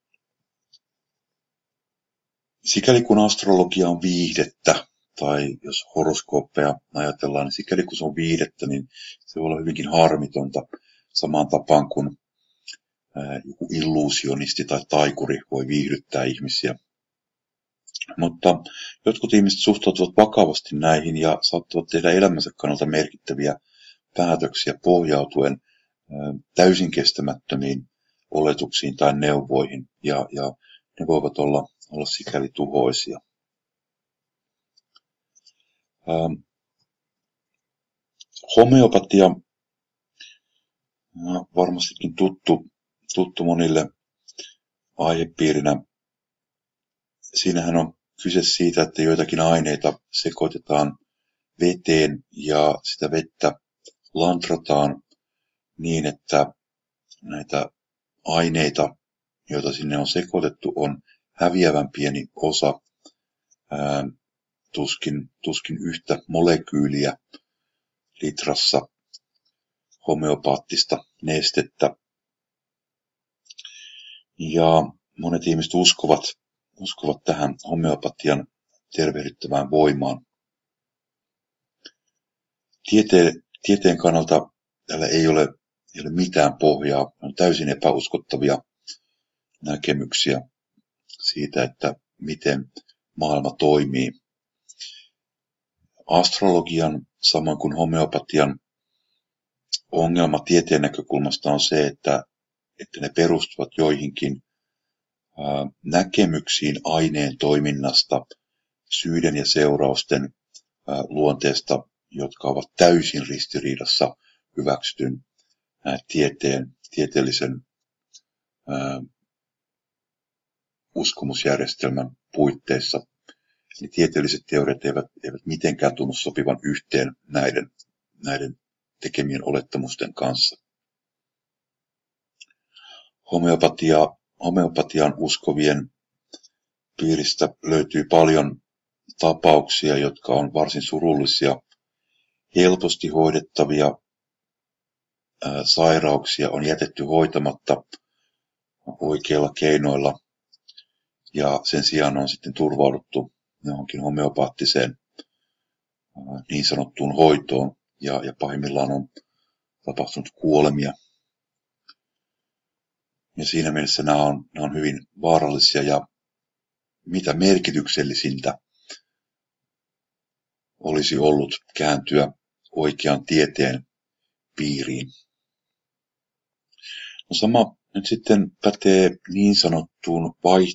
sikäli kun astrologia on viihdettä, tai jos horoskooppeja ajatellaan, niin sikäli kun se on viihdettä, niin se voi olla hyvinkin harmitonta samaan tapaan kuin ää, joku illuusionisti tai taikuri voi viihdyttää ihmisiä. Mutta jotkut ihmiset suhtautuvat vakavasti näihin ja saattavat tehdä elämänsä kannalta merkittäviä päätöksiä pohjautuen ää, täysin kestämättömiin oletuksiin tai neuvoihin, ja, ja ne voivat olla, olla sikäli tuhoisia. Ähm, homeopatia, no, varmastikin tuttu, tuttu monille aihepiirinä. Siinähän on kyse siitä, että joitakin aineita sekoitetaan veteen ja sitä vettä lantrataan niin, että näitä aineita, joita sinne on sekoitettu, on häviävän pieni osa, ää, tuskin, tuskin yhtä molekyyliä litrassa homeopaattista nestettä. Ja monet ihmiset uskovat, uskovat tähän homeopatian tervehdyttävään voimaan. Tieteen, tieteen kannalta täällä ei ole, ei ole mitään pohjaa. On täysin epäuskottavia näkemyksiä siitä, että miten maailma toimii. Astrologian samoin kuin homeopatian ongelma tieteen näkökulmasta on se, että, että ne perustuvat joihinkin ää, näkemyksiin aineen toiminnasta, syiden ja seurausten ää, luonteesta, jotka ovat täysin ristiriidassa hyväksytyn ää, tieteen, tieteellisen ää, uskomusjärjestelmän puitteissa. Eli tieteelliset teoriat eivät, eivät mitenkään tunnu sopivan yhteen näiden, näiden tekemien olettamusten kanssa. Homeopatia, homeopatian uskovien piiristä löytyy paljon tapauksia, jotka on varsin surullisia, helposti hoidettavia ää, sairauksia on jätetty hoitamatta oikeilla keinoilla ja sen sijaan on sitten turvauduttu johonkin homeopaattiseen ää, niin sanottuun hoitoon ja, ja pahimmillaan on tapahtunut kuolemia. Ja siinä mielessä nämä on, nämä on hyvin vaarallisia ja mitä merkityksellisintä olisi ollut kääntyä oikean tieteen piiriin. No sama nyt sitten pätee niin sanottuun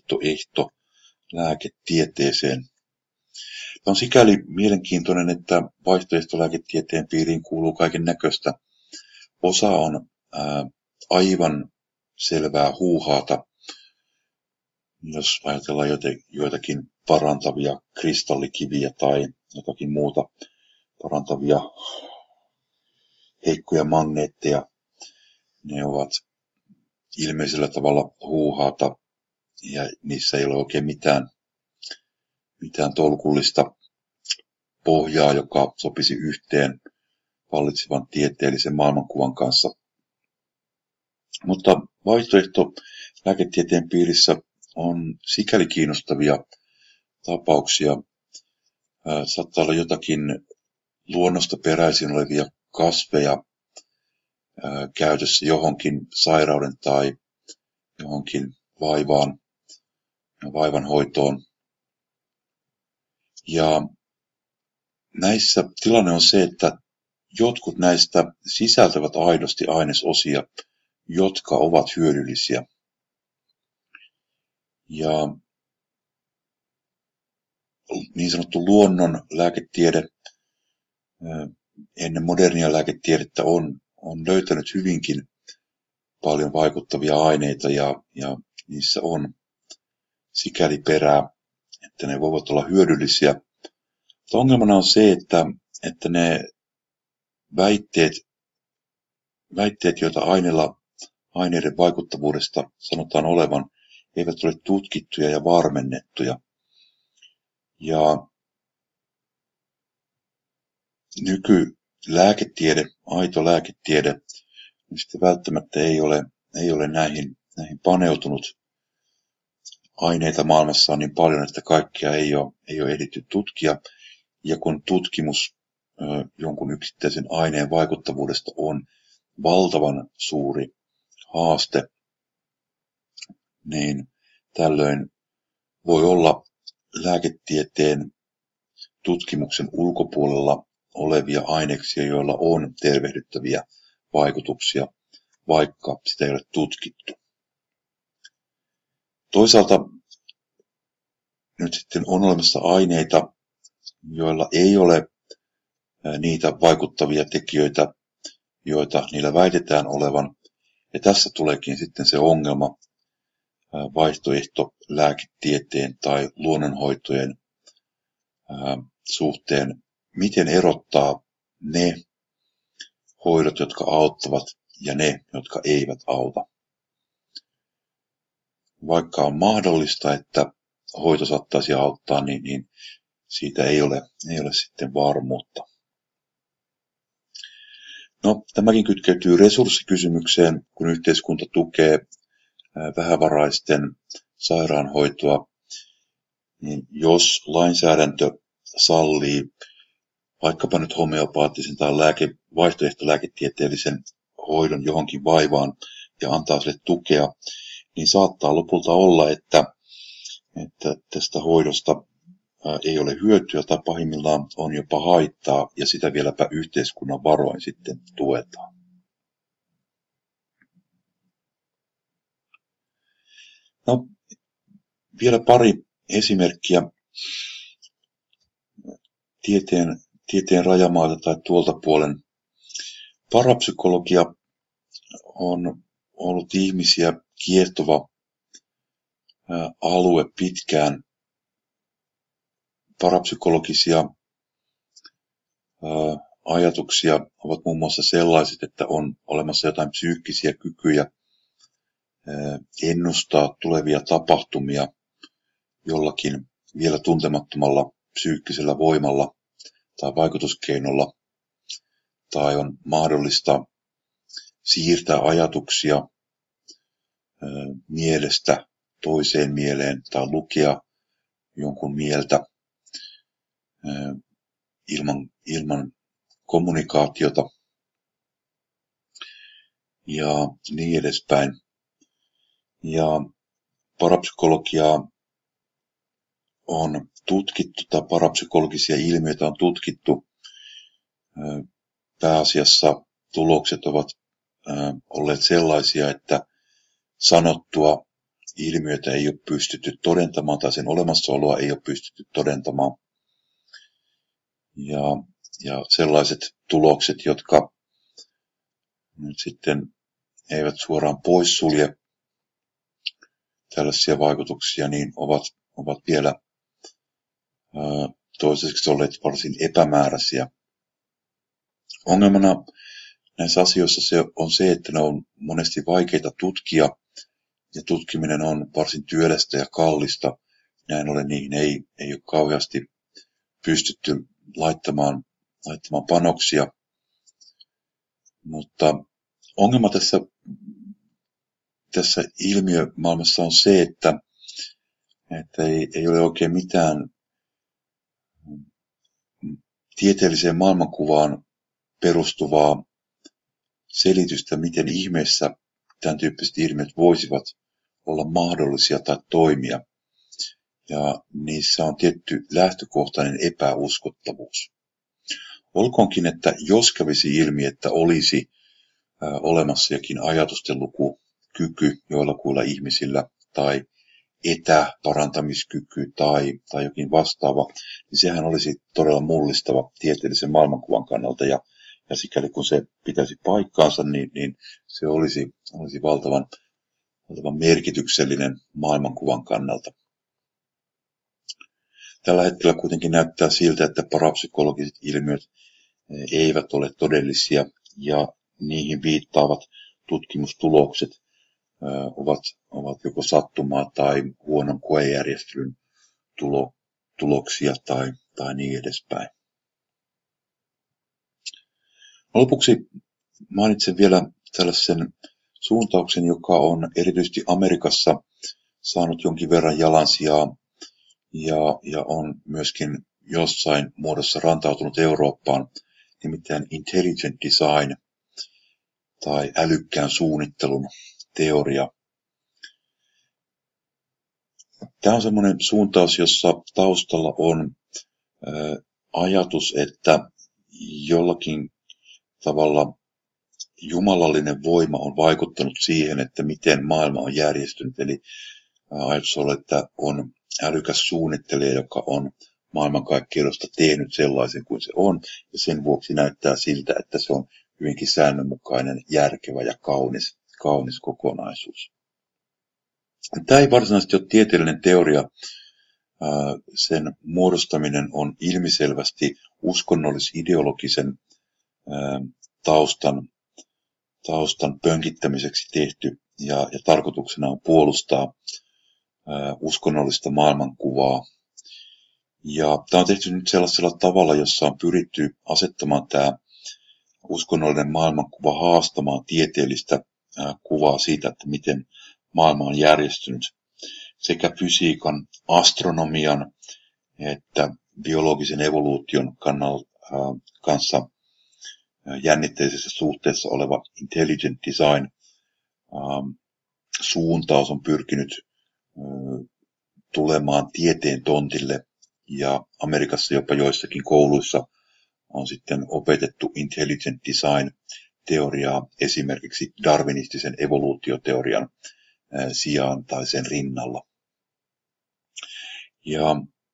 vaihtoehtolääketieteeseen. Tämä on sikäli mielenkiintoinen, että vaihtoehtolääketieteen piiriin kuuluu kaiken näköistä. Osa on ää, aivan selvää huuhaata, jos ajatellaan joitakin parantavia kristallikiviä tai jotakin muuta parantavia heikkoja magneetteja. Ne ovat ilmeisellä tavalla huuhaata ja niissä ei ole oikein mitään, mitään tolkullista pohjaa, joka sopisi yhteen vallitsevan tieteellisen maailmankuvan kanssa. Mutta vaihtoehto lääketieteen piirissä on sikäli kiinnostavia tapauksia. Saattaa olla jotakin luonnosta peräisin olevia kasveja käytössä johonkin sairauden tai johonkin vaivaan, vaivan hoitoon. Ja näissä tilanne on se, että jotkut näistä sisältävät aidosti ainesosia, jotka ovat hyödyllisiä. Ja niin sanottu luonnon lääketiede ennen modernia lääketiedettä on, on löytänyt hyvinkin paljon vaikuttavia aineita ja, ja niissä on sikäli perää, että ne voivat olla hyödyllisiä. Mutta ongelmana on se, että, että ne väitteet, väitteet, joita aineilla, aineiden vaikuttavuudesta sanotaan olevan, eivät ole tutkittuja ja varmennettuja. Ja nykylääketiede, aito lääketiede, niin sitten välttämättä ei ole, ei ole näihin, näihin paneutunut. Aineita maailmassa on niin paljon, että kaikkia ei ole, ei ole ehditty tutkia. Ja kun tutkimus ö, jonkun yksittäisen aineen vaikuttavuudesta on valtavan suuri haaste, niin tällöin voi olla lääketieteen tutkimuksen ulkopuolella olevia aineksia, joilla on tervehdyttäviä vaikutuksia, vaikka sitä ei ole tutkittu. Toisaalta nyt sitten on olemassa aineita, joilla ei ole niitä vaikuttavia tekijöitä, joita niillä väitetään olevan. Ja tässä tuleekin sitten se ongelma vaihtoehto lääketieteen tai luonnonhoitojen suhteen, miten erottaa ne hoidot, jotka auttavat, ja ne, jotka eivät auta. Vaikka on mahdollista, että hoito saattaisi auttaa, niin, niin siitä ei ole, ei ole sitten varmuutta. No, tämäkin kytkeytyy resurssikysymykseen, kun yhteiskunta tukee vähävaraisten sairaanhoitoa, niin jos lainsäädäntö sallii vaikkapa nyt homeopaattisen tai lääke, vaihtoehtolääketieteellisen hoidon johonkin vaivaan ja antaa sille tukea, niin saattaa lopulta olla, että, että tästä hoidosta ei ole hyötyä tai pahimmillaan on jopa haittaa ja sitä vieläpä yhteiskunnan varoin sitten tuetaan. No, vielä pari esimerkkiä tieteen, tieteen rajamaalta tai tuolta puolen. Parapsykologia on ollut ihmisiä kiehtova alue pitkään. Parapsykologisia ajatuksia ovat muun muassa sellaiset, että on olemassa jotain psyykkisiä kykyjä ennustaa tulevia tapahtumia jollakin vielä tuntemattomalla psyykkisellä voimalla tai vaikutuskeinolla, tai on mahdollista siirtää ajatuksia mielestä toiseen mieleen tai lukea jonkun mieltä ilman, ilman kommunikaatiota ja niin edespäin. Ja parapsykologiaa on tutkittu, tai parapsykologisia ilmiöitä on tutkittu. Pääasiassa tulokset ovat olleet sellaisia, että sanottua ilmiötä ei ole pystytty todentamaan, tai sen olemassaoloa ei ole pystytty todentamaan. Ja, ja sellaiset tulokset, jotka nyt sitten eivät suoraan poissulje tällaisia vaikutuksia, niin ovat, ovat vielä ää, toiseksi olleet varsin epämääräisiä. Ongelmana näissä asioissa se on se, että ne on monesti vaikeita tutkia, ja tutkiminen on varsin työlästä ja kallista. Näin ollen niihin ei, ei ole kauheasti pystytty laittamaan, laittamaan panoksia. Mutta ongelma tässä, tässä ilmiömaailmassa on se, että, että ei, ei ole oikein mitään tieteelliseen maailmankuvaan perustuvaa selitystä, miten ihmeessä tämän tyyppiset ilmiöt voisivat olla mahdollisia tai toimia. Ja niissä on tietty lähtökohtainen epäuskottavuus. Olkoonkin, että jos kävisi ilmi, että olisi ä, olemassa jokin ajatustenlukukyky joillakuilla ihmisillä tai etäparantamiskyky tai, tai jokin vastaava, niin sehän olisi todella mullistava tieteellisen maailmankuvan kannalta. Ja, ja sikäli kun se pitäisi paikkaansa, niin, niin se olisi, olisi valtavan, valtavan merkityksellinen maailmankuvan kannalta. Tällä hetkellä kuitenkin näyttää siltä, että parapsykologiset ilmiöt eivät ole todellisia ja niihin viittaavat tutkimustulokset ovat, ovat joko sattumaa tai huonon koejärjestelyn tulo, tuloksia tai, tai niin edespäin. Lopuksi mainitsen vielä tällaisen suuntauksen, joka on erityisesti Amerikassa saanut jonkin verran jalansijaa ja, ja on myöskin jossain muodossa rantautunut Eurooppaan, nimittäin intelligent design tai älykkään suunnittelun teoria. Tämä on semmoinen suuntaus, jossa taustalla on ä, ajatus, että jollakin tavalla jumalallinen voima on vaikuttanut siihen, että miten maailma on järjestynyt. Eli ajatus on, että on älykäs suunnittelija, joka on maailmankaikkeudesta tehnyt sellaisen kuin se on, ja sen vuoksi näyttää siltä, että se on hyvinkin säännönmukainen, järkevä ja kaunis, kaunis kokonaisuus. Tämä ei varsinaisesti ole tieteellinen teoria. Sen muodostaminen on ilmiselvästi uskonnollis-ideologisen taustan, taustan pönkittämiseksi tehty, ja, ja tarkoituksena on puolustaa uskonnollista maailmankuvaa. Ja tämä on tehty nyt sellaisella tavalla, jossa on pyritty asettamaan tämä uskonnollinen maailmankuva haastamaan tieteellistä kuvaa siitä, että miten maailma on järjestynyt sekä fysiikan, astronomian että biologisen evoluution kannalta, kanssa jännitteisessä suhteessa oleva intelligent design suuntaus on pyrkinyt tulemaan tieteen tontille, ja Amerikassa jopa joissakin kouluissa on sitten opetettu intelligent design teoriaa esimerkiksi darwinistisen evoluutioteorian sijaan tai sen rinnalla. Ja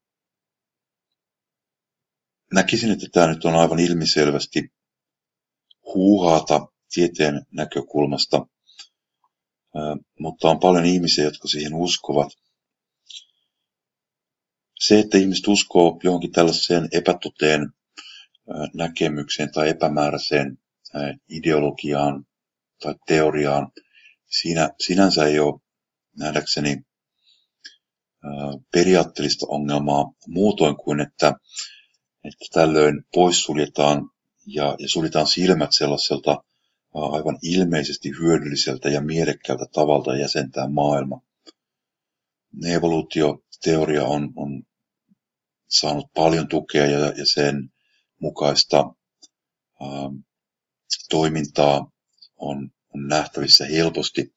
näkisin, että tämä nyt on aivan ilmiselvästi huuhaata tieteen näkökulmasta, mutta on paljon ihmisiä, jotka siihen uskovat. Se, että ihmiset uskoo johonkin tällaiseen epätoteen näkemykseen tai epämääräiseen ideologiaan tai teoriaan, siinä sinänsä ei ole nähdäkseni periaatteellista ongelmaa muutoin kuin, että, että tällöin poissuljetaan ja, ja suljetaan silmät sellaiselta aivan ilmeisesti hyödylliseltä ja mielekkäältä tavalta jäsentää maailma. Evoluutioteoria on, on saanut paljon tukea ja, ja sen mukaista ää, toimintaa on, on nähtävissä helposti.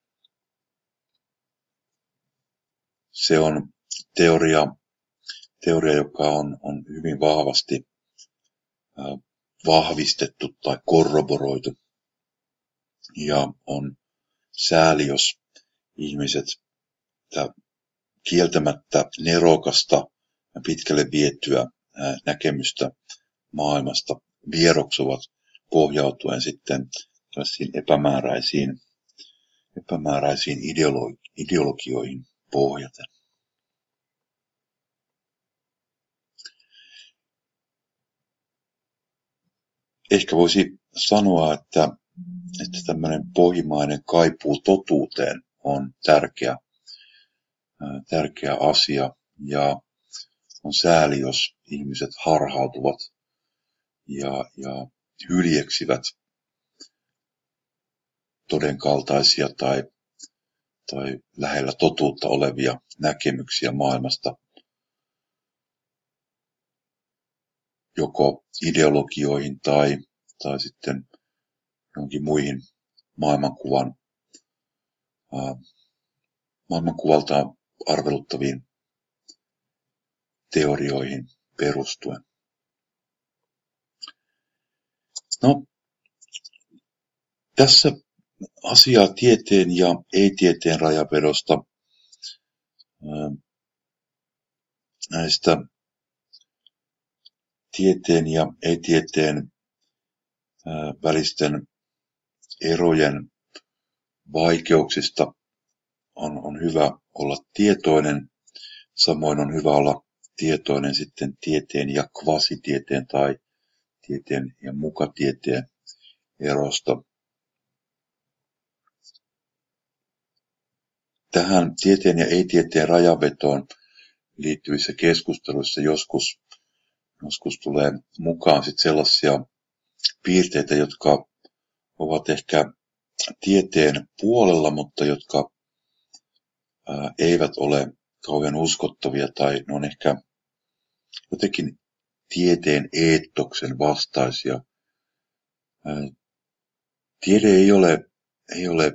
Se on teoria, teoria joka on, on hyvin vahvasti ää, vahvistettu tai korroboroitu. Ja on sääli, jos ihmiset kieltämättä nerokasta ja pitkälle vietyä ää, näkemystä maailmasta vieroksuvat pohjautuen sitten tällaisiin epämääräisiin, epämääräisiin ideologi- ideologioihin pohjaten. Ehkä voisi sanoa, että, että tämmöinen pohjimainen kaipuu totuuteen on tärkeä, tärkeä asia ja on sääli, jos ihmiset harhautuvat ja, ja hyljeksivät todenkaltaisia tai, tai lähellä totuutta olevia näkemyksiä maailmasta, joko ideologioihin tai, tai sitten jonkin muihin maailmankuvan, ää, maailmankuvaltaan arveluttaviin teorioihin perustuen. No, tässä asiaa tieteen ja ei-tieteen rajavedosta, näistä tieteen ja ei-tieteen välisten erojen vaikeuksista on, on hyvä olla tietoinen. Samoin on hyvä olla tietoinen sitten tieteen ja kvasitieteen tai tieteen ja mukatieteen erosta. Tähän tieteen ja ei-tieteen rajavetoon liittyvissä keskusteluissa joskus, joskus tulee mukaan sit sellaisia piirteitä, jotka ovat ehkä tieteen puolella, mutta jotka ää, eivät ole kauhean uskottavia tai ne on ehkä jotenkin tieteen eettoksen vastaisia. Ää, tiede ei ole, ei ole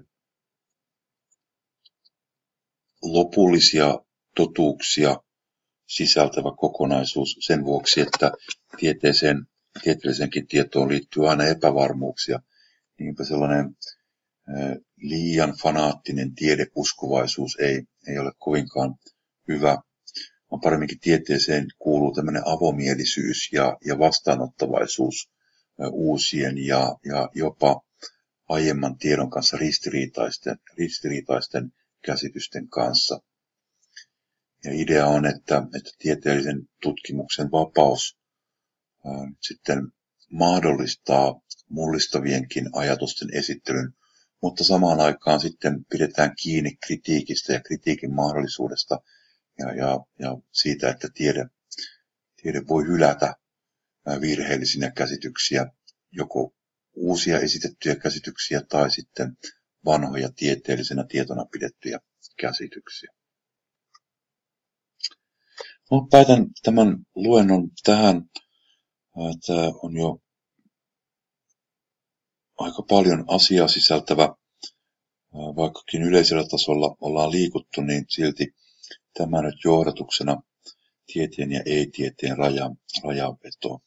lopullisia totuuksia sisältävä kokonaisuus sen vuoksi, että tieteeseen, tieteelliseenkin tietoon liittyy aina epävarmuuksia. Niinpä sellainen ää, liian fanaattinen tiedeuskovaisuus ei, ei ole kovinkaan hyvä. On paremminkin tieteeseen kuuluu tämmöinen avomielisyys ja, ja vastaanottavaisuus ää, uusien ja, ja jopa aiemman tiedon kanssa ristiriitaisten, ristiriitaisten käsitysten kanssa. Ja idea on, että, että tieteellisen tutkimuksen vapaus ää, sitten mahdollistaa mullistavienkin ajatusten esittelyn, mutta samaan aikaan sitten pidetään kiinni kritiikistä ja kritiikin mahdollisuudesta ja, ja, ja siitä, että tiede, tiede voi hylätä ää, virheellisinä käsityksiä, joko uusia esitettyjä käsityksiä tai sitten vanhoja tieteellisenä tietona pidettyjä käsityksiä. No, päätän tämän luennon tähän. Tämä on jo aika paljon asiaa sisältävä, vaikkakin yleisellä tasolla ollaan liikuttu, niin silti tämä nyt johdatuksena tieteen ja ei-tieteen raja, rajanveto.